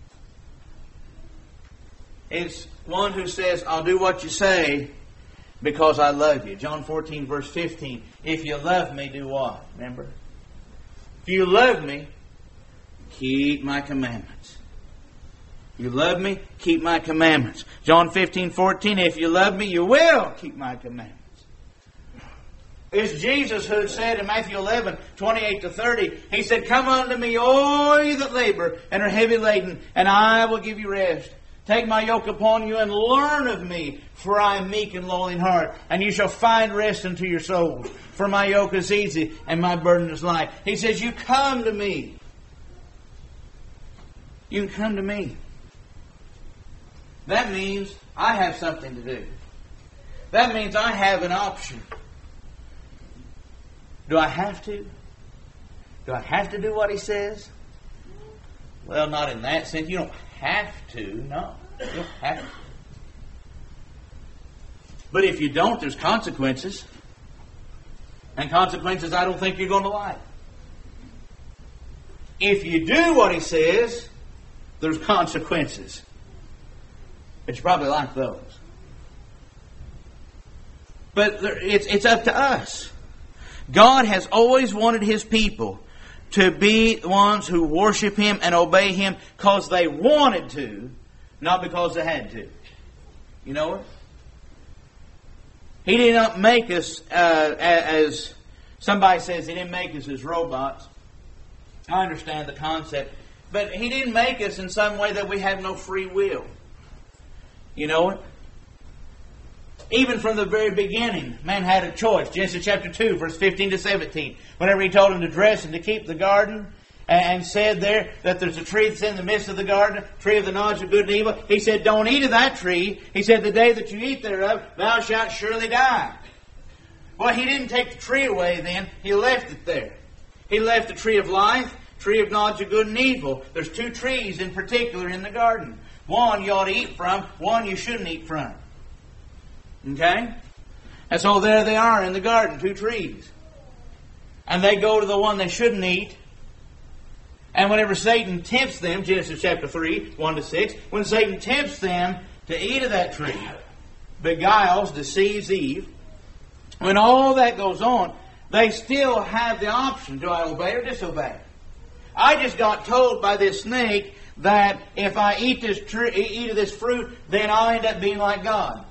It's one who says, I'll do what you say because I love you. John fourteen verse fifteen. If you love me, do what? Remember? If you love me, keep my commandments. You love me, keep my commandments. John fifteen fourteen. If you love me, you will keep my commandments. It's Jesus who said in Matthew eleven twenty-eight to thirty, He said, come unto me, all ye that labor and are heavy laden, and I will give you rest. Take my yoke upon you and learn of me, for I am meek and lowly in heart, and you shall find rest unto your souls. For my yoke is easy and my burden is light. He says, you come to me. You can come to me. That means I have something to do. That means I have an option. Do I have to? Do I have to do what He says? Well, not in that sense. You don't have to. No. You don't have to. But if you don't, there's consequences. And consequences I don't think you're going to like. If you do what He says, there's consequences. But you probably like those. But it's, it's up to us. God has always wanted His people to be the ones who worship Him and obey Him because they wanted to, not because they had to. You know it? He did not make us uh, as somebody says, He didn't make us as robots. I understand the concept. But He didn't make us in some way that we have no free will. You know it? Even from the very beginning, man had a choice. Genesis chapter two, verse fifteen to seventeen. Whenever He told him to dress and to keep the garden, and said there that there's a tree that's in the midst of the garden, tree of the knowledge of good and evil. He said, don't eat of that tree. He said, the day that you eat thereof, thou shalt surely die. Well, He didn't take the tree away then. He left it there. He left the tree of life, tree of knowledge of good and evil. There's two trees in particular in the garden. One you ought to eat from, one you shouldn't eat from. Okay? And so there they are in the garden, two trees. And they go to the one they shouldn't eat. And whenever Satan tempts them, Genesis chapter three, one to six, when Satan tempts them to eat of that tree, beguiles, deceives Eve, when all that goes on, they still have the option, do I obey or disobey? I just got told by this snake that if I eat this tree, eat of this fruit, then I'll end up being like God.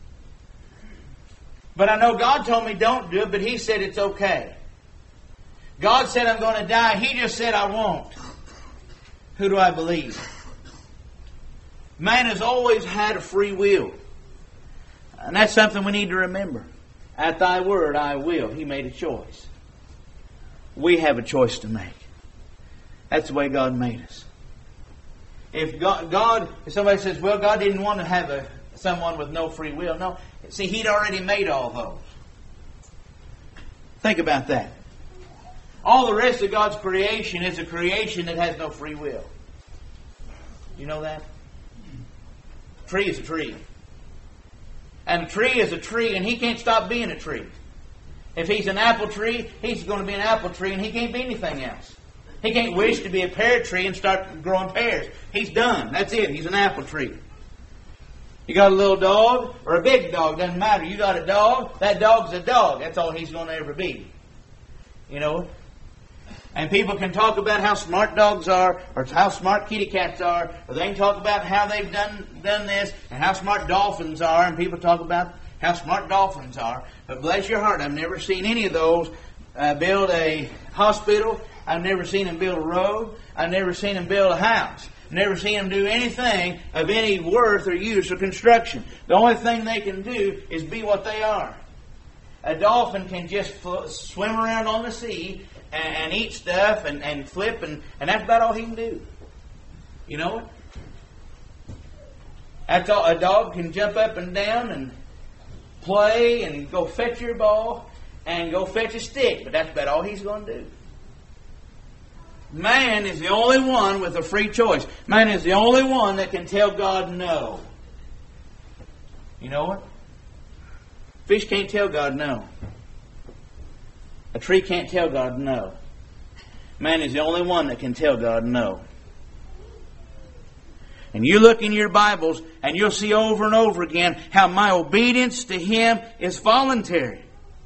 But I know God told me don't do it, but He said it's okay. God said I'm going to die. He just said I won't. Who do I believe? Man has always had a free will. And that's something we need to remember. At Thy word I will. He made a choice. We have a choice to make. That's the way God made us. If God, God if somebody says, well, God didn't want to have a, someone with no free will. No. See, He'd already made all those. Think about that. All the rest of God's creation is a creation that has no free will. You know that? A tree is a tree. And a tree is a tree, and he can't stop being a tree. If he's an apple tree, he's going to be an apple tree, and he can't be anything else. He can't wish to be a pear tree and start growing pears. He's done. That's it. He's an apple tree. You got a little dog or a big dog, doesn't matter. You got a dog, that dog's a dog. That's all he's going to ever be. You know? And people can talk about how smart dogs are, or how smart kitty cats are, or they can talk about how they've done done this, and how smart dolphins are, and people talk about how smart dolphins are. But bless your heart, I've never seen any of those uh, build a hospital. I've never seen them build a road. I've never seen them build a house. Never seen them do anything of any worth or use or construction. The only thing they can do is be what they are. A dolphin can just fl- swim around on the sea and, and eat stuff and, and flip, and, and that's about all he can do. You know what? That's all. A dog can jump up and down and play and go fetch your ball and go fetch a stick, but that's about all he's going to do. Man is the only one with a free choice. Man is the only one that can tell God no. You know what? Fish can't tell God no. A tree can't tell God no. Man is the only one that can tell God no. And you look in your Bibles and you'll see over and over again how my obedience to Him is voluntary.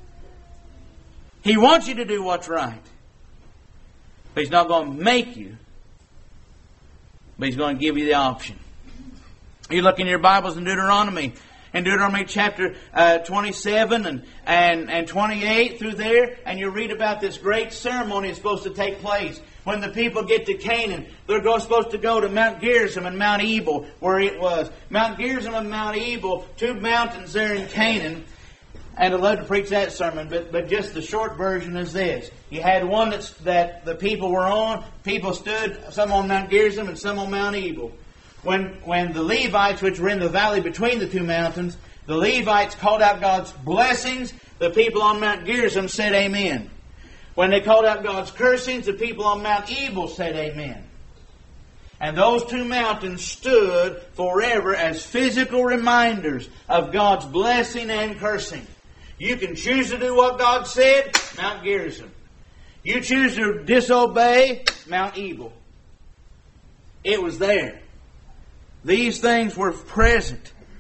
He wants you to do what's right. But He's not going to make you. But He's going to give you the option. You look in your Bibles in Deuteronomy. In Deuteronomy chapter uh, twenty-seven and, and, and twenty-eight through there. And you read about this great ceremony that's supposed to take place. When the people get to Canaan, they're go, supposed to go to Mount Gerizim and Mount Ebal, where it was. Mount Gerizim and Mount Ebal, two mountains there in Canaan. And I'd love to preach that sermon, but, but just the short version is this. You had one that's, that the people were on. People stood, some on Mount Gerizim and some on Mount Ebal. When, when the Levites, which were in the valley between the two mountains, the Levites called out God's blessings, the people on Mount Gerizim said amen. When they called out God's cursings, the people on Mount Ebal said amen. And those two mountains stood forever as physical reminders of God's blessing and cursing. You can choose to do what God said, Mount Gerizim. You choose to disobey, Mount Ebal. It was there. These things were present.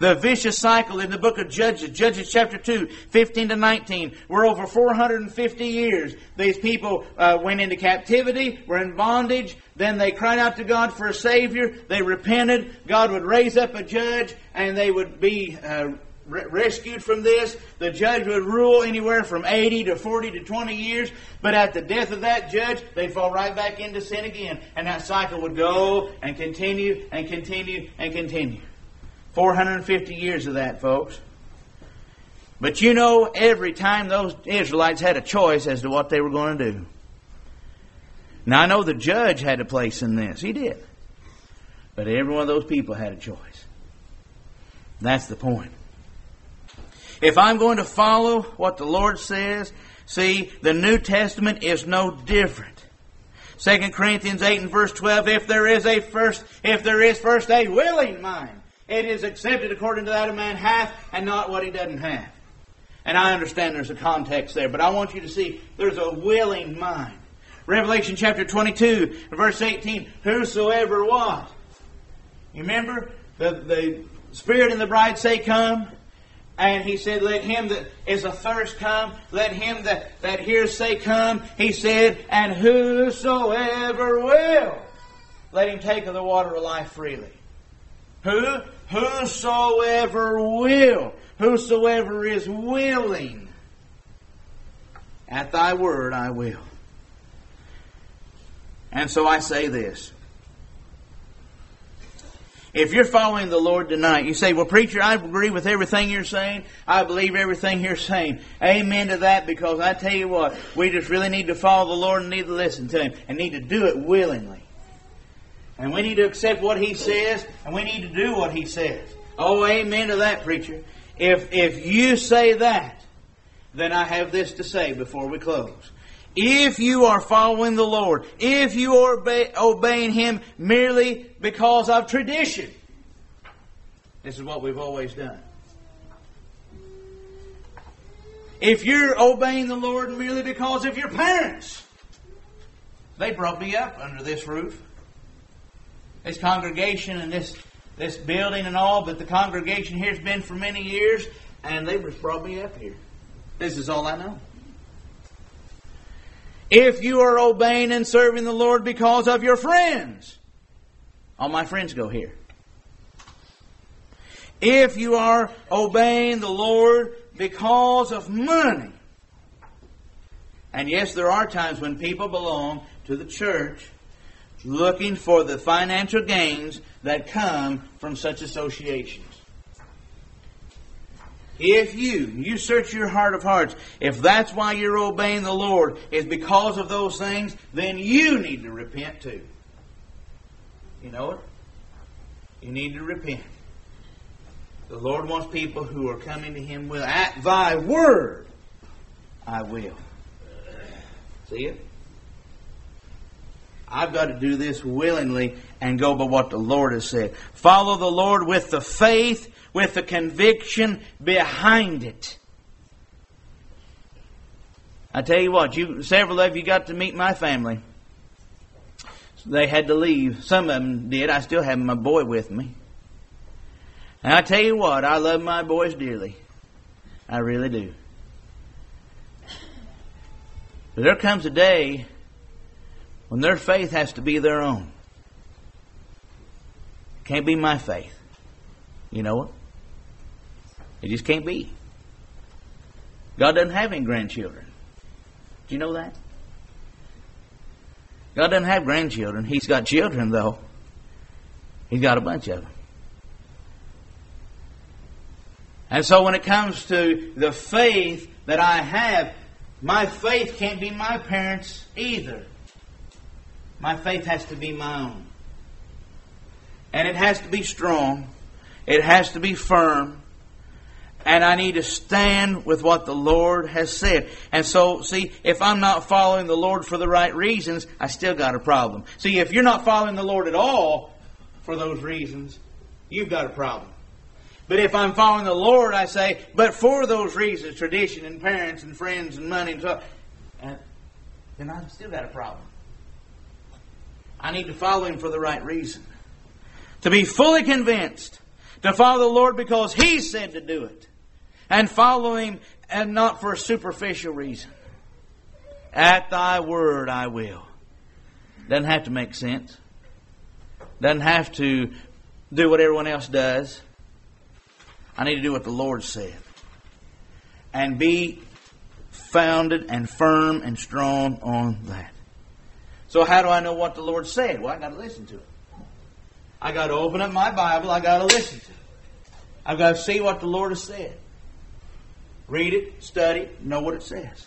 The vicious cycle in the book of Judges, Judges chapter two, fifteen to nineteen, where over four hundred fifty years these people uh, went into captivity, were in bondage, then they cried out to God for a Savior, they repented, God would raise up a judge, and they would be uh, re- rescued from this. The judge would rule anywhere from eighty to forty to twenty years, but at the death of that judge, they'd fall right back into sin again, and that cycle would go and continue and continue and continue. four hundred fifty years of that, folks. But you know, every time those Israelites had a choice as to what they were going to do. Now, I know the judge had a place in this. He did. But every one of those people had a choice. That's the point. If I'm going to follow what the Lord says, see, the New Testament is no different. Second Corinthians eight and verse twelve, if there is a first, if there is first a willing mind, it is accepted according to that a man hath, and not what he doesn't have. And I understand there's a context there, but I want you to see there's a willing mind. Revelation chapter twenty-two, verse eighteen, whosoever what? You remember? The, the Spirit and the bride say, come. And he said, let him that is athirst come. Let him that, that hears say, come. He said, and whosoever will, let him take of the water of life freely. Who? Whosoever will. Whosoever is willing. At thy word I will. And so I say this. If you're following the Lord tonight, you say, well, preacher, I agree with everything you're saying. I believe everything you're saying. Amen to that, because I tell you what, we just really need to follow the Lord and need to listen to Him. And need to do it willingly. And we need to accept what He says, and we need to do what He says. Oh, amen to that, preacher. If, if you say that, then I have this to say before we close. If you are following the Lord, if you are obey, obeying Him merely because of tradition, this is what we've always done. If you're obeying the Lord merely because of your parents, they brought me up under this roof, this congregation and this, this building and all, but the congregation here has been for many years, and they just brought me up here. This is all I know. If you are obeying and serving the Lord because of your friends, all my friends go here. If you are obeying the Lord because of money, and yes, there are times when people belong to the church looking for the financial gains that come from such associations. If you, you search your heart of hearts, if that's why you're obeying the Lord is because of those things, then you need to repent too. You know it? You need to repent. The Lord wants people who are coming to Him will. At thy word, I will. See it? I've got to do this willingly and go by what the Lord has said. Follow the Lord with the faith, with the conviction behind it. I tell you what, you several of you got to meet my family. They had to leave. Some of them did. I still have my boy with me. And I tell you what, I love my boys dearly. I really do. But there comes a day when their faith has to be their own. It can't be my faith. You know what? It just can't be. God doesn't have any grandchildren. Do you know that? God doesn't have grandchildren. He's got children, though. He's got a bunch of them. And so when it comes to the faith that I have, my faith can't be my parents' either. My faith has to be my own. And it has to be strong. It has to be firm. And I need to stand with what the Lord has said. And so, see, if I'm not following the Lord for the right reasons, I still got a problem. See, if you're not following the Lord at all for those reasons, you've got a problem. But if I'm following the Lord, I say, but for those reasons, tradition and parents and friends and money and so on, then I've still got a problem. I need to follow Him for the right reason. To be fully convinced, To follow the Lord because He said to do it. And follow Him and not for a superficial reason. At Thy word I will. Doesn't have to make sense. Doesn't have to do what everyone else does. I need to do what the Lord said. And be founded and firm and strong on that. So how do I know what the Lord said? Well, I got to listen to it. I got to open up my Bible. I got to listen to it. I've got to see what the Lord has said. Read it, study, know what it says.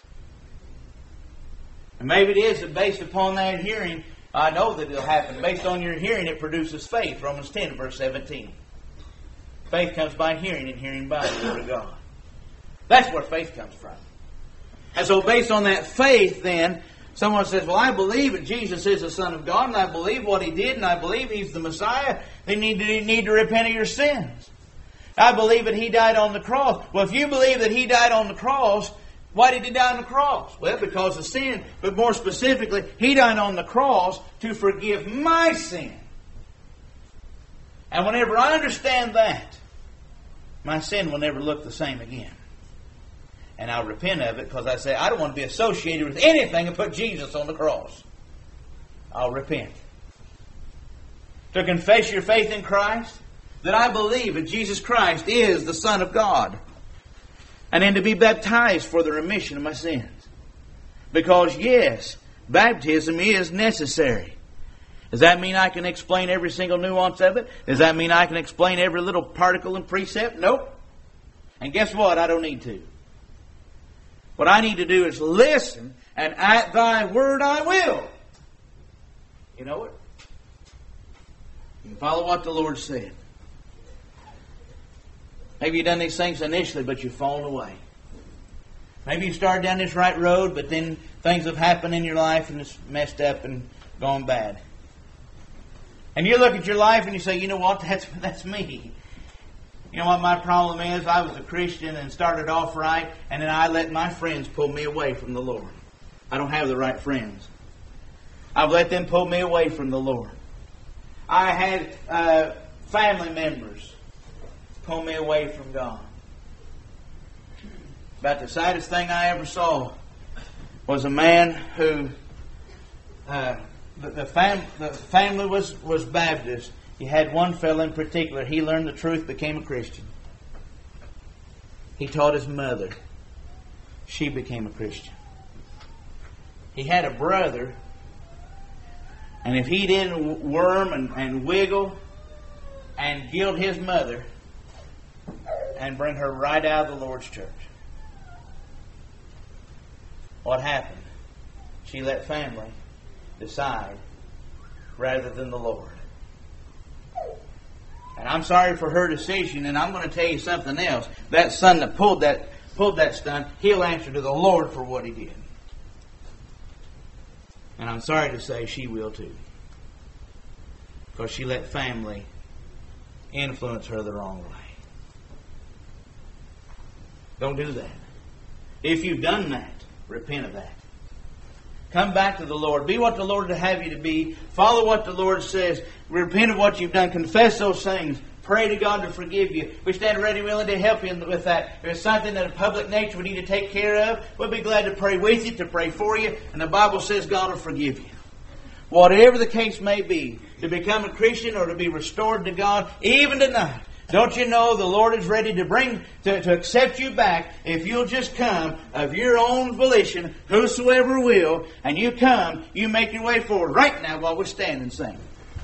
And maybe it is that based upon that hearing, I know that it'll happen. Based on your hearing, it produces faith. Romans ten, verse seventeen. Faith comes by hearing, and hearing by the Word of God. That's where faith comes from. And so based on that faith, then, someone says, well, I believe that Jesus is the Son of God, and I believe what He did, and I believe He's the Messiah. Then you need to, you need to repent of your sins. I believe that He died on the cross. Well, if you believe that He died on the cross, why did He die on the cross? Well, because of sin. But more specifically, He died on the cross to forgive my sin. And whenever I understand that, my sin will never look the same again. And I'll repent of it because I say, I don't want to be associated with anything and put Jesus on the cross. I'll repent. To confess your faith in Christ, that I believe that Jesus Christ is the Son of God. And then to be baptized for the remission of my sins. Because yes, baptism is necessary. Does that mean I can explain every single nuance of it? Does that mean I can explain every little particle and precept? Nope. And guess what? I don't need to. What I need to do is listen, and at Thy word I will. You know it? You can follow what the Lord said. Maybe you've done these things initially, but you've fallen away. Maybe you started down this right road, but then things have happened in your life and it's messed up and gone bad. And you look at your life and you say, you know what, that's, that's me. You know what my problem is? I was a Christian and started off right, and then I let my friends pull me away from the Lord. I don't have the right friends. I've let them pull me away from the Lord. I had uh, family members pull me away from God. About the saddest thing I ever saw was a man who, uh, the, the, fam- the family was, was Baptist. He had one fellow in particular. He learned the truth, became a Christian. He taught his mother. She became a Christian. He had a brother, and if he didn't worm and, and wiggle and guilt his mother and bring her right out of the Lord's church, what happened? She let family decide rather than the Lord. And I'm sorry for her decision, and I'm going to tell you something else. That son that pulled that pulled that stunt, he'll answer to the Lord for what he did. And I'm sorry to say she will too. Because she let family influence her the wrong way. Don't do that. If you've done that, repent of that. Come back to the Lord. Be what the Lord would have you to be. Follow what the Lord says. Repent of what you've done. Confess those things. Pray to God to forgive you. We stand ready and willing to help you with that. If it's something that a public nature we need to take care of, we'll be glad to pray with you, to pray for you. And the Bible says God will forgive you. Whatever the case may be, to become a Christian or to be restored to God, even tonight, don't you know the Lord is ready to bring, to, to accept you back if you'll just come of your own volition, whosoever will, and you come, you make your way forward right now while we stand and sing.